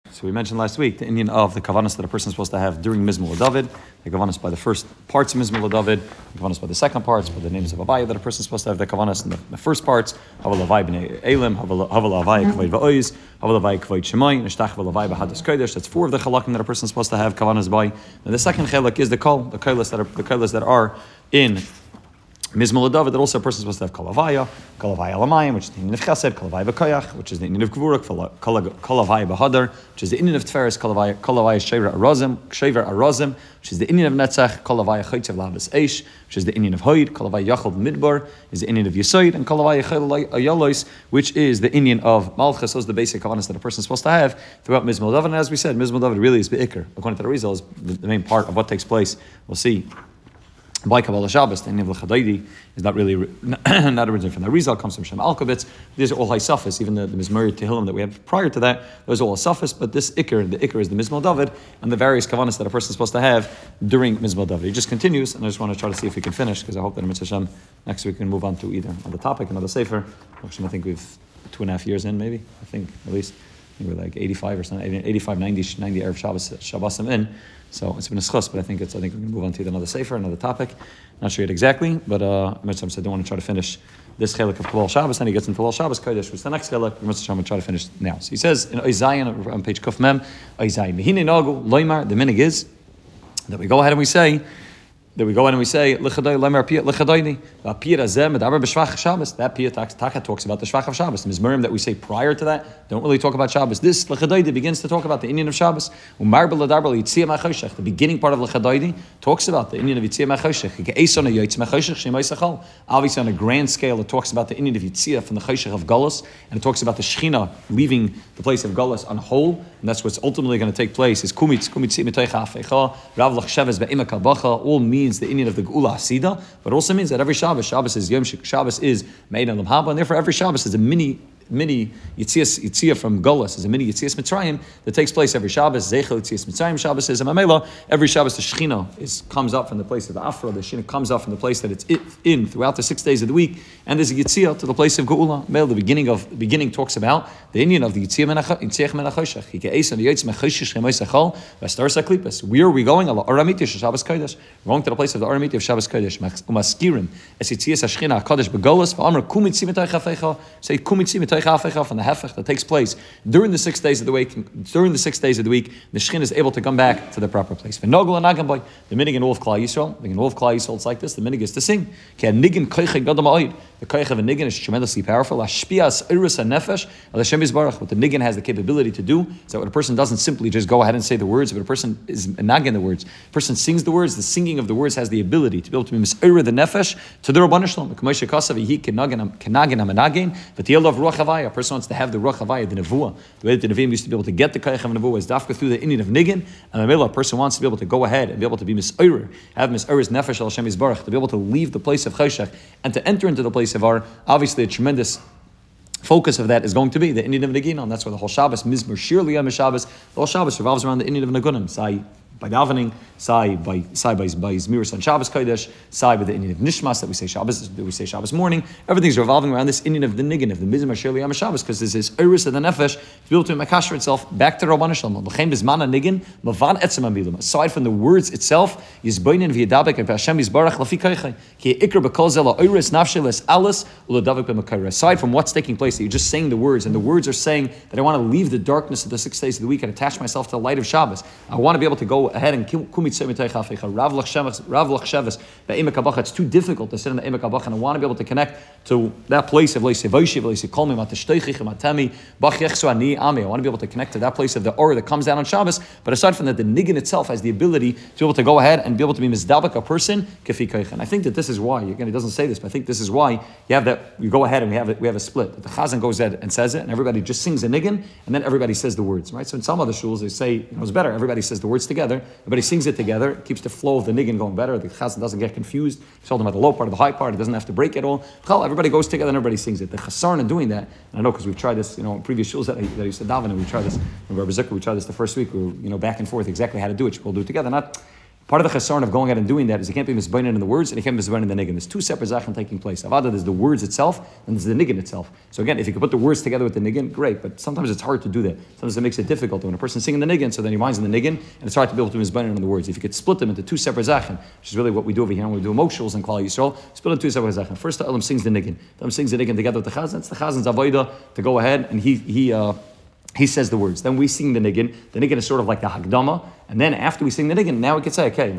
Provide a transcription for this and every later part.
So we mentioned last week the Indian of the kavanas that a person is supposed to have during Mizmor David, the kavanas by the first parts of Mizmor David, the kavanas by the second parts, by the names of Avaya that a person is supposed to have the kavanas in the first parts, Haval Avai b'nei Elim, Haval Avai k'void va'oiz, Haval Avai k'void shemai, Nishtach Haval Avai b'hadas kodesh. That's four of the chalakim that a person is supposed to have kavanas by. And the second chalak is the kailas that are in Mizmor David, that also a person is supposed to have Kalavaya Lamayim, which is the Indian of Chesed, Kalavaya B'Koyach, which is the Indian of Gvura, Kalavaya B'Hadar, which is the Indian of Tferes, Kalavaya Shever Arazim, which is the Indian of Netzach, Kalavaya Chaytzev Labas Eish, which is the Indian of Hoyd, Kalavaya Yachal Midbar, is the Indian of Yesoid, and Kalavaya Ayalois, which is the Indian of Malchus. Those are the basic kavanas that a person is supposed to have throughout Mizmor David. And as we said, Mizmor David really is Be'ikr. According to the Rizal, is the main part of what takes place. We'll see. By Kabbalah Shabbos, the Indian of L'Chadaydi is not really not originally from the Rizal, comes from Shem Alkovitz. These are all high suffis, even the Mizmor Tehillim that we have prior to that, those are all suffis, but the Iker is the Mizmor David, and the various kavanas that a person is supposed to have during Mizmor David. It just continues, and I just want to try to see if we can finish, because I hope that in Mitzvah Hashem, next week we can move on to either another topic, another sefer. Actually, I think we've 2.5 years in, maybe, I think, at least. I think we're like 85 or something, 85, 90 Erev Shabbosim in. So it's been a schus, but I think we can move on to another sefer, another topic. Not sure yet exactly, but Mitzvah said I don't want to try to finish this chelik of Kabbalah Shabbos, and he gets into Kabbalah Shabbos Kodesh, which is the next chelik. Mitzvah will try to finish now. So he says in Oizayin on page Kuf Mem, Oizayin Mehine Nagu Loimar. The minig is that we go ahead and we say. L'chadai lemer piyat l'chadayni. Piyat azeh medaber b'shvach Shabbos. That piyat taka talks about the shvach of Shabbos. The mizmorim that we say prior to that don't really talk about Shabbos. This l'chadayni begins to talk about the Indian of Shabbos. Umar b'ladarba yitzia ma'choshech. The beginning part of l'chadayni talks about the Indian of yitzia ma'choshech. Ge'eson ha'yoytz ma'choshech shemay sachal. Obviously, on a grand scale, it talks about the Indian of yitzia from the choshech of Galus, and it talks about the Shechina leaving the place of Galus on whole, and that's what's ultimately going to take place. Is kumitz mitoich ha'afecha rav l'chsheves be'imak habacha. All means the Indian of the Geula Hasida, but also means that every Shabbos is Yom Shabbos is made on Lam Haba, and therefore every Shabbos is a mini Yitzia from Golas, is a mini Yitzias Mitzrayim that takes place every Shabbos. Zeichel Yitzias Mitzrayim Shabbos is a Mamela. Every Shabbos the Shechina comes up from the place of the Afra. The Shechina comes up from the place that it's in throughout the 6 days of the week, and there's a Yitzia to the place of Geula. The beginning talks about the Indian of the Yitzia Menachoshech. Where are we going? Shabbos Kodesh. We're going to the place of the Aramiti of Shabbos Kodesh. Umaskirim es Yitzias Hashchina Kodesh beGolas. V'amar kumitzi mitay chafecha. Say kumitzi mitay from the hefech that takes place during the 6 days of the week. During the 6 days of the week, the Shechin is able to come back to the proper place. The minig in all of Klal Yisrael, it's like this. The minig is to sing. The koich of a nigin is tremendously powerful. What the nigin has the capability to do is that when a person doesn't simply just go ahead and say the words, but a person is nagin the words. A person sings the words. The singing of the words has the ability to be able to be mis'ira the nefesh to the Rabban Shalom. But the of Ruach Havaya, a person wants to have the Ruach Havaya, the Nevuah. The way that the Nevi'im used to be able to get the Koich of Nevuah is dafka through the Indian of Nigin, and a person wants to be able to go ahead and be able to be Mis'ayr, have Mis'ayr's Nefesh al Hashem Yisbarach, to be able to leave the place of Choshech and to enter into the place of Ar. Obviously, a tremendous focus of that is going to be the Indian of Nigin, and that's why the whole Shabbos, Mizmor Shir Liyam Shabbos, the whole Shabbos revolves around the Indian of Nagunim, Sai by davening, Sai by Zmiris on Shabbos Kodesh, Sai by the Indian of Nishmas that we say Shabbos morning. Everything's revolving around this Indian of the Niggin, of the Mizmor Shir Liyam Shabbos, because this is Iris of the Nefesh to be able to makasher itself back to Rabban Shalom. L'chein bizmana Niggin, Mavan etzem amilim. Aside from the words itself, Yizboinin v'yadabek and Hashem Yisbarach lafi koichai. Ki ikr b'kol zela Iris nafsheles alis u'ladavik b'makayra. Aside from what's taking place, that you're just saying the words, and the words are saying that I want to leave the darkness of the 6 days of the week and attach myself to the light of Shabbos. I want to be able to go ahead and Rav Lachsheves, it's too difficult to sit in the Emek Abach, and I want to be able to connect to that place of I want to be able to connect to that place of the Or that comes down on Shabbos. But aside from that, the Niggin itself has the ability to be able to go ahead and be able to be Mizdabak a person, and I think that this is why, again, he doesn't say this, but I think this is why you have that, you go ahead and we have a split. That the Chazan goes ahead and says it, and everybody just sings a Niggin, and then everybody says the words, right? So in some other shuls, they say, it's better, everybody says the words together, everybody sings it together, it keeps the flow of the Niggin going better, the Chazan doesn't get confused, he's told him about the low part of the high part, it doesn't have to break it all. Everybody goes together and everybody sings it. The Chasarna doing that, and I know because we've tried this, in previous shuls that I used to daven, and we tried this, in Rabbi Zucker, we tried this the first week, we were, back and forth exactly how to do it. We'll do it together, not Part of the chesaron of going out and doing that is it can't be misbeinen in the words and it can't be misbeinen in the niggin. There's two separate zachen taking place. Avada, there's the words itself and there's the niggin itself. So again, if you can put the words together with the niggin, great. But sometimes it's hard to do that. Sometimes it makes it difficult when a person's singing the niggin, so then your mind's in the niggin, and it's hard to be able to misbeinen in the words. If you could split them into two separate zachen, which is really what we do over here when we do emotionals and Klal Yisrael, split into two separate zachen. First, the Elam sings the niggin. The Elam sings the niggin together with the chazan. It's the chazan's avodah to go ahead and he says the words. Then we sing the niggin. The niggin is sort of like the hagdama. And then after we sing the niggin, now we could say, okay,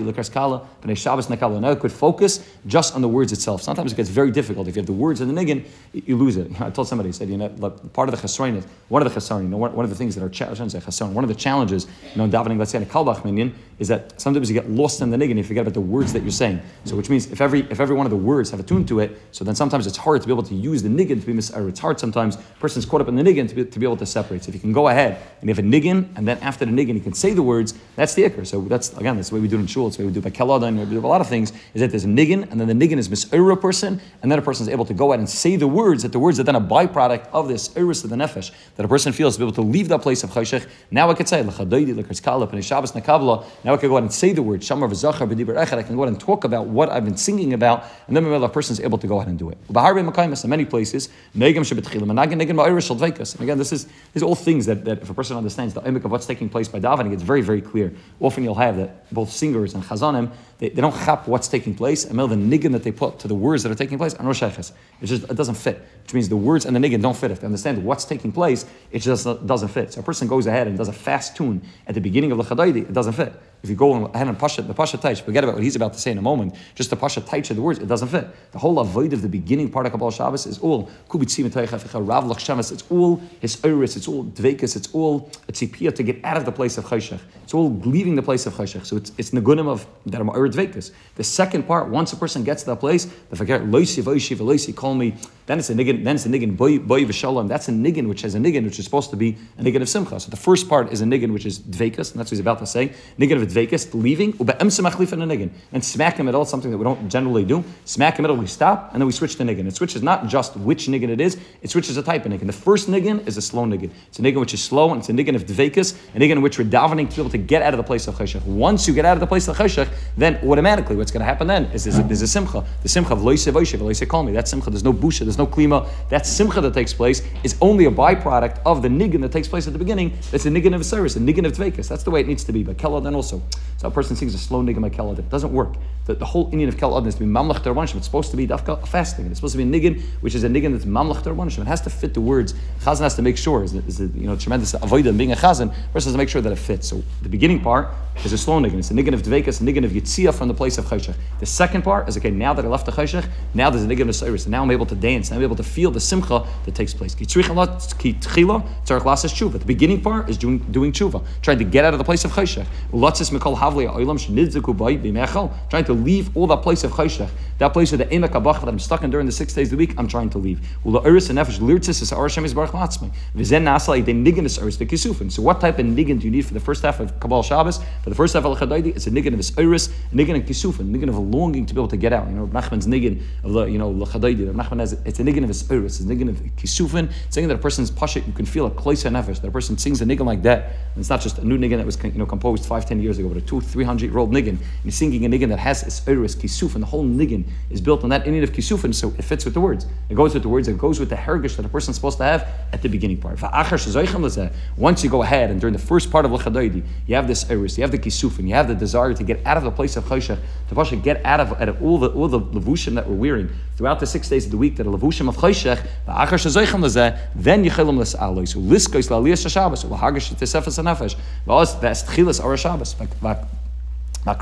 now it could focus just on the words itself. Sometimes it gets very difficult. If you have the words in the niggin, you lose it. I told somebody, I said, part of the chesaron is, one of the things that are one of the challenges, in davening, let's say in a kalbach minyan, is that sometimes you get lost in the niggin, you forget about the words that you're saying. So which means if every one of the words have a tune to it, so then sometimes it's hard to be able to use the niggin to be it's hard sometimes, a person's caught up in the niggin to be able to separate. So if you can go ahead and you have a niggin, and then after the niggin you can say the words, that's the ikr. So that's the way we do it in shul. It's the way we do it by keladon. We do a lot of things. Is that there's a niggin, and then the niggin is mis'ira person, and then a person is able to go out and say the words. That the words are then a byproduct of this iris of the nefesh. That a person feels to be able to leave that place of chayshech. Now I could say l'chadaydi l'karskala p'nei Shabbos nakabla. Now I can go out and say the word shamar v'zachar b'diber echad. I can go out and talk about what I've been singing about, and then a person is able to go ahead and do it. In many places, negim shebetchilim and negim ba'irish shel dveikus. And again, these are all things that if a person understands the imik of what's taking place by davening, it's very, very clear. Often you'll have that both singers and chazanim, they don't chap what's taking place, and the niggin that they put to the words that are taking place are no sheiches. It doesn't fit, which means the words and the niggin don't fit. If they understand what's taking place, it just doesn't fit. So a person goes ahead and does a fast tune at the beginning of the chadaydi, it doesn't fit. If you go ahead and the pasha taich, forget about what he's about to say in a moment, just the pasha taich of the words, it doesn't fit. The whole avoid of the beginning part of Kabbalah Shabbos is all kubitzim teichaficha rav lachshamas. It's all his iris, it's all dveikus, it's all a tzipiyah to get out of the place of chayshech. It's all leaving the place of chayshech. So it's nagunim of that are dveikus. The second part, once a person gets to that place, the forget loisi v'oishi v'loisi call me. Then it's a niggin boy v'shalom. That's a niggin which has a niggin which is supposed to be a niggin of simcha. So the first part is a niggin which is dveikus, and that's what he's about to say. Niggin of dveikus, leaving, and smack in the middle, something that we don't generally do. Smack in the middle, we stop, and then we switch to niggin. It switches not just which niggin it is, it switches a type of niggin. The first niggin is a slow niggin. It's a niggin which is slow, and it's a niggin of dveikus, a niggin in which we're davening to be able to get out of the place of chayshech. Once you get out of the place of chayshech, then automatically what's going to happen then is there's a simcha. The simcha of loise v'oishe v'loise call me. That simcha, there's no busha, there's no klima. That simcha that takes place is only a byproduct of the niggin that takes place at the beginning. That's a niggin of service, a niggin of dveikus. That's the way it needs to be. But kela then also. So a person sings a slow niggin by kela. It doesn't work. The whole Indian of kela is to be mamlech dervanshim. It's supposed to be dafka fasting. It's supposed to be a niggin, which is a niggin that's mamlech dervanshim. It has to fit the words. Chazan has to make sure. Is tremendous avodah being a chazan. Person has to make sure that it fits. So the beginning part is a slow niggin. It's a niggin of dveikus, a niggin of yitzia from the place of chayshech. The second part is okay. Now that I left the chayshech, now there's a niggin of service. And now I'm able to dance. Now I'm able to feel the simcha that takes place. The beginning part is doing tshuva, trying to get out of the place of chayshech. Trying to leave all that place of chayshech, that place with the emek habach that I'm stuck in during the 6 days of the week. I'm trying to leave. So what type of niggin do you need for the first half of Kabbalah Shabbos? For the first half of Al-Chadaydi, it's a niggin of his iris, a niggin of kisufin, a niggin of a longing to be able to get out. Nachman's niggin of the Al-Chadaydi. Nachman has it's a niggin of his iris, it's a niggin of kisufin. It's saying that a person's pasha, you can feel a kloisa nefesh. That a person sings a niggin like that, and it's not just a new niggin that was composed 5-10 years ago, but a 200-300-year-old niggin. And he's singing a niggin that has its iris kisufin. The whole niggin is built on that Indian of kisufin, so it fits with the words. It goes with the words. It goes with the hergish that a person's supposed to have at the beginning part. Once you go ahead and during the first part of L'chadaydi, you have this iris, you have the kisufin, you have the desire to get out of the place of chayshech, to pasha get out of all the levushim that we're wearing throughout the 6 days of the week, that are levushim of chayshech. Then yichelim l's'aloi. So liskos la'aliyas Shabbos, l'hagish t'sefes hanefesh, v'os v'estchilas ara Shabbos. The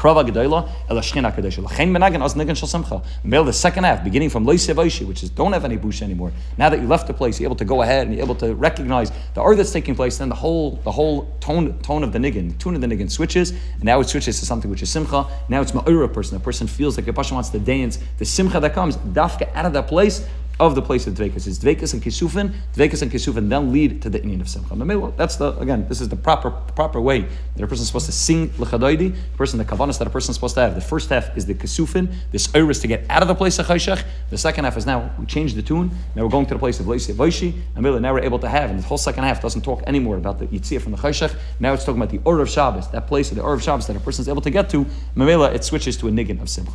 second half, beginning from Loisei Vaishi, which is don't have any bush anymore. Now that you left the place, you're able to go ahead and you're able to recognize the art that's taking place. Then the whole tone of the niggin, the tune of the niggin switches, and now it switches to something which is simcha. Now it's ma'ura person. The person feels like the person wants to dance. The simcha that comes, dafka out of that place of the place of Dvekas. It's Dvekas and Kisufin then lead to the inyan of Simcha. That's this is the proper way that a person is supposed to sing L'Chadaydi, the Kavanas that a person is supposed to have. The first half is the Kisufin, this Eiris to get out of the place of Chayshach. The second half is now we changed the tune. Now we're going to the place of Leisi Vaishi, and now we're able to have, and the whole second half doesn't talk anymore about the Yitzia from the Chayshach. Now it's talking about the Or of Shabbos, that place of the Or of Shabbos that a person is able to get to. Mamela, it switches to a niggin of Simcha.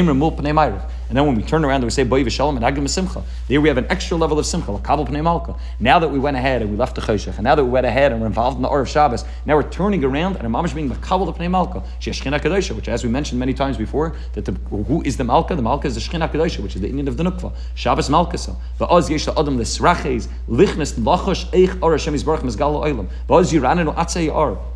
And then when we turn around and we say Boi V'Shalom and Agim Simcha, there we have an extra level of Simcha, L'Kabel Pnei Malka. Now that we went ahead and we left the Chayshach, and now that we went ahead and we're involved in the Or of Shabbos, now we're turning around and Mamash being L'Kabel Pnei Malka, Shechina Kadosha, which as we mentioned many times before, that who is the Malka? The Malka is the Shechina Kadosha, which is the inyan of the Nukva. Shabbos Malkasa. Va'oz yesh la'adam l'sraches, lichnes lachosh eich or Hashem Yisbarach mizgal ha'olam. Va'oz yiranenu atzei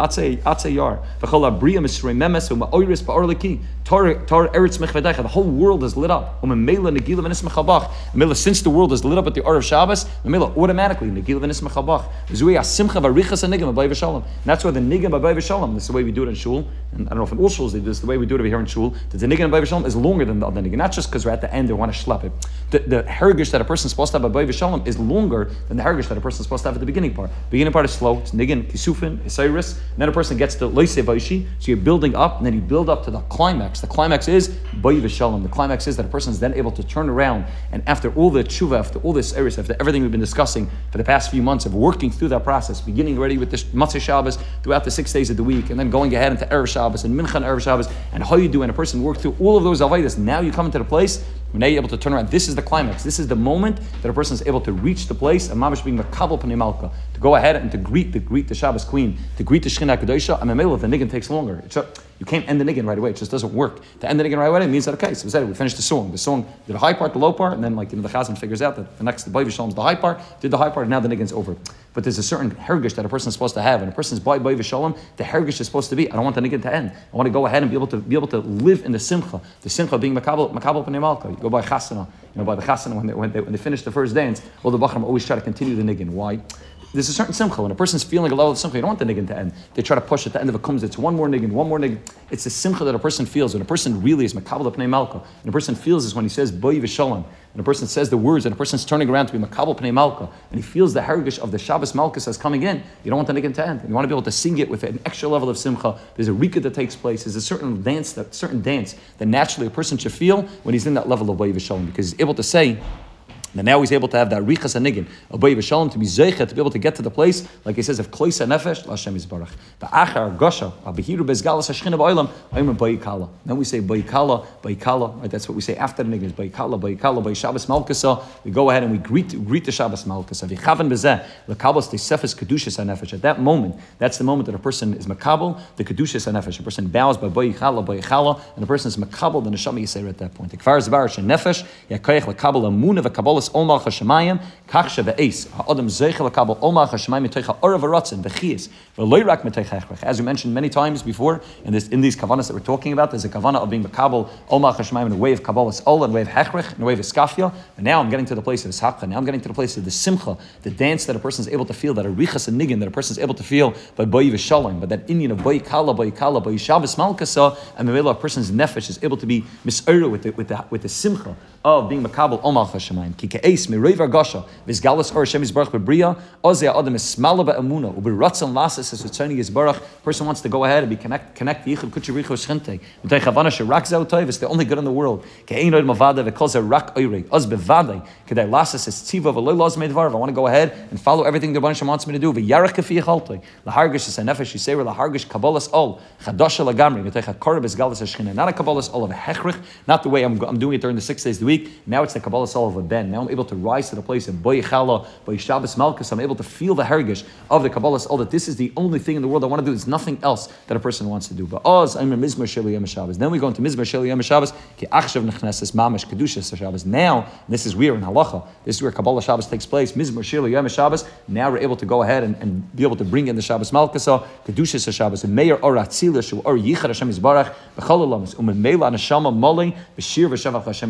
yar. V'chol abriya misrei memes u'ma'oiris ba'or leki. Tar eretz mechvedecha. The whole world is lit up. U'memela negila v'nis mechabach. Memela, since the world is lit up at the Or of Shabbos, memela automatically negila v'nis mechabach. Zui asimcha v'richas anigim b'bay v'shalom. And that's why the nigim b'bay v'shalom. This is the way we do it in shul. And I don't know if in all shuls they do this. The way we do it over here in shul, that the nigim b'bay v'shalom is longer than the other nigim. Not just because we're at the end they want to schlep it. The hergish that a person is supposed to have b'bay v'shalom is longer than the hergish that a person is supposed to have at the beginning part. The beginning part is slow. It's nigin, kisufin, isairis. And then a person gets to loisei vaishi. So you're building up, and then you build up to the climax. The climax is b'ay v'shalom. The climax is that a person is then able to turn around, and after all the tshuva, after all this eris, after everything we've been discussing for the past few months of working through that process, beginning already with this Matzah Shabbos throughout the 6 days of the week, and then going ahead into Erev Shabbos and Mincha and Erev Shabbos, and how you do, and a person worked through all of those avodas. Now you come into the place where now you're able to turn around. This is the climax. This is the moment that a person is able to reach the place of Mamash being Makabel Pnei Malka, to go ahead and to greet the Shabbos Queen, to greet the Shechina Kedosha. And the niggin takes longer. You can't end the niggin right away. It just doesn't work. To end the niggin right away means that, okay, so we said it, we finished the song. The song did the high part, the low part, and then the Chazan figures out that the next, the Boi V'Shalom is the high part, did the high part, and now the niggin's over. But there's a certain hergish that a person is supposed to have. And a person's Boi V'Shalom, the hergish is supposed to be, I don't want the niggin to end. I want to go ahead and be able to live in the simcha. The simcha being Makabel Pnei Malka. You go by Chasana. By the Chasana, when they finish the first dance, all the Bachram always try to continue the niggin. Why? There's a certain simcha. When a person's feeling a level of simcha, you don't want the niggin to end. They try to push at the end of it comes, it's one more niggin. It's the simcha that a person feels. When a person really is Makabel Pnei Malka, and a person feels is when he says Boi V'Shalom, and a person says the words, and a person's turning around to be Makabel Pnei Malka, and he feels the hergish of the Shabbos Malkus as coming in, you don't want the niggin to end. You want to be able to sing it with an extra level of simcha. There's a rika that takes place. There's a certain dance that naturally a person should feel when he's in that level of Boi V'Shalom, because he's able to say, and now he's able to have that richas anigin, a Boi V'Shalom, to be zeichet, to be able to get to the place, like he says, if kloisa nefesh, Hashem Yisbarach. The achar gosha, abihiru bezgalas hashchina ba'olam, ayim Boi Kala. Then we say Boi Kala, right? That's what we say after the nigin is Boi Kala, Boi Shabbos Malkasa. We go ahead and we greet the Shabbos Malkasa. V'chaven bezeh, l'kabos teisefes kedushas hanefesh. At that moment, that's the moment that a person is makabel, the kedushas hanefesh. A person bows by Boi Kala, and the person is makabel, the neshama yisera at that point. The kfar zbar shenefesh, yakoyach l'kabel amunah v'kabel Olma Chashamayim, Kachsha ve'es. Ha'adam zeichel lakabel Olma Chashamayim mitocha orav haratzin v'chias v'loirak mitocha echrech. As we mentioned many times before, in these kavanas that we're talking about, there's a kavana of being makabel Olma Chashamayim in a way of kabbalas ol, in a way of hechrech, in a way of skafia. And now I'm getting to the place of ishakcha. Now I'm getting to the place of the simcha, the dance that a person is able to feel, that a richas and niggin that a person is able to feel by Boi V'Shalom, but that inyan of Boi Kala, Boi Shabbos Malkasa, and the a person's nefesh is able to be mis'era with the simcha of being makabel Olma Chashamayim. Kikeis miroiv argasha v'izgalus or Hashem Yisbarach bebriya ozeh adam is smala be'amuna u'beratzon lasses as Tzoni Yisbarach. Person wants to go ahead and be connect yichud kuchiricho shchinte v'tei chavana sherak zeu toiv. It's the only good in the world. Ke'einoid mavada v'kol zeh rak oirei oz bevadei kedei lasses es tziva v'loy loz meidvar. I want to go ahead and follow everything the Rebbeinu Shem wants me to do. V'yarach kafi yichaltoi lahargish es nefesh yiseir lahargish kabbalas ol chadasha lagamri v'tei chakorah b'izgalus hashchina. Not a kabbalas ol of a hechrich, not the way I'm doing it during the 6 days of the week. Now it's the kabbalas ol of a ben. Now I'm able to rise to the place of Boi Chala, Boi Shabbos Malkus. I'm able to feel the hergish of the kabbalas ol, that this is the only thing in the world I want to do. There's nothing else that a person wants to do. But oz I'm a mizmor sheli yom Shabbos. Then we go into mizmor sheli yom Shabbos. Ki achshav nechneses mamash kedushas Shabbos. Now this is where in halacha, this is where Kabbalah Shabbos takes place. Mizmor sheli yom Shabbos. Now we're able to go ahead and be able to bring in the Shabbos Malkus, kedushas Shabbos, and meir or atzila shu or yichad Hashem Yisbarach b'chol olamas u'memeila neshama molei b'shir v'shavach Hashem Yisbarach.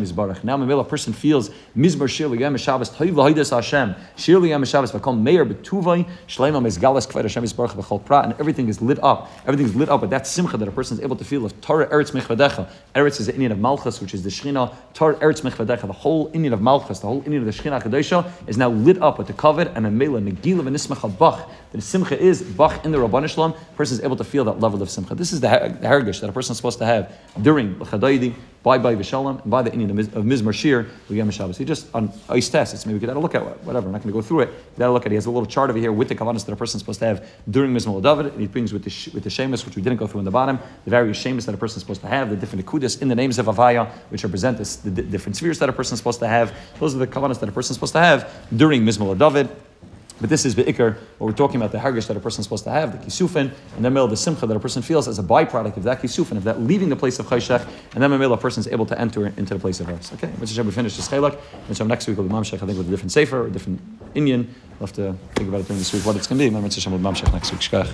now a person feels Mizmor Shir L'Yom HaShabbos Toiv L'Hodas Hashem Shir L'Yom HaShabbos V'Kol Meir B'Tuvay Shleima Mizgalas Kved Hashem Yisbarach V'Chol Prat, and everything is lit up. Everything's lit up with that simcha that a person is able to feel of Torah Eretz Mechvadecha. Eretz is the Indian of Malchus, which is the Shechina. Torah Eretz Mechvadecha, the whole Indian of Malchus, the whole Indian of the Shechina Kadosha is now lit up with the kavod and a mela Negila V'Nismach Bach. The simcha is Bach in the Rabban Shalom. A person is able to feel that level of simcha. This is the hergish that a person is supposed to have during L'Chadaydi, by V'Shalom, and by the Indian of Mizmor Shir L'Yom HaShabbos. He just on ice test. It's maybe we got to look at whatever. I'm not going to go through it. You got to look at it. He has a little chart over here with the kavanas that a person is supposed to have during Mizmor David, and he brings with the shemus, which we didn't go through in the bottom, the various shemus that a person is supposed to have, the different akudas in the names of Avaya, which represent the different spheres that a person is supposed to have. Those are the kavanas that a person is supposed to have during Mizmor David. But this is Be'ikr, what we're talking about, the hargish that a person is supposed to have, the kisufin, and then the simcha that a person feels as a byproduct of that kisufin, of that leaving the place of chayshach, and then a person is able to enter into the place of rest. Okay, Mitzvah we finish this chelak. Mitzvah next week will be mamshech, I think, with a different sefer, or a different Indian. We'll have to think about it during this week, what it's going to be. Mitzvah with mamshech next week. Shkach.